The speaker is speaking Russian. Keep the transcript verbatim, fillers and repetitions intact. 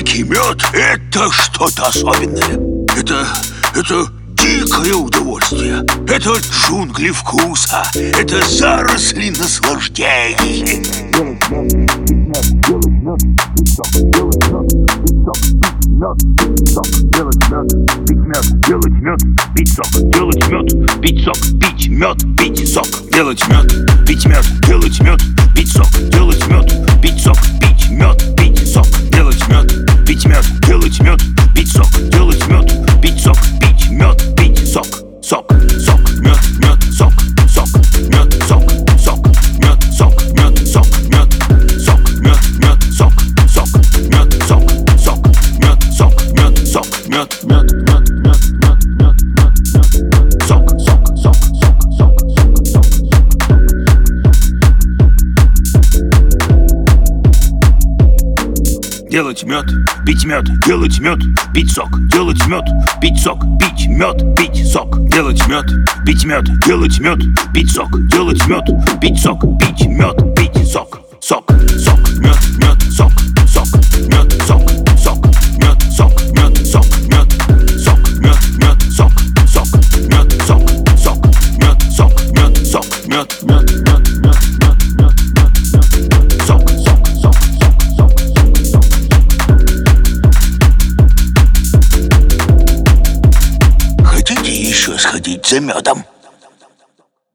дикий мед – это что-то особенное. Это, это дикое удовольствие. Это джунгли вкуса. Это заросли наслаждений. Делать мед, пить мед, делать мед, пить сок, делать мед, пить сок, пить мед, пить сок, делать мед, пить мед, делать мед, пить сок, делать мед, пить сок, пить мед, пить сок, делать мед, пить мед, делать мед, пить сок, делать мед, пить сок, пить мед, пить сок, сок, сок, мед, мед, сок, сок, мед, сок, сок, мед, сок, мед, сок, мед, сок, мед, мед, сок, сок, мед, сок, сок, мед, сок, мед, сок, мед, мед, мед, мед, мед, мед, мед, сок, сок, сок, сок, сок, сок, сок. Делать мед, пить мед, делать мед, пить сок, делать мед, пить сок, пить мед, пить сок, делать мед, пить мед, делать мед, пить сок, делать мед, пить сок, пить мед, пить сок, сок, сок, мед, мед, сок, сок, мед, сок, сок, мед, сок, мед, сок, мед, сок, мед, мед, сок, сок, мед, сок, сок, мед, сок, мед, сок, мед, мед, мед, мед, мед, мед, сок, сок, сок, сок, сок, сок, сок. Хотите еще сходить за медом?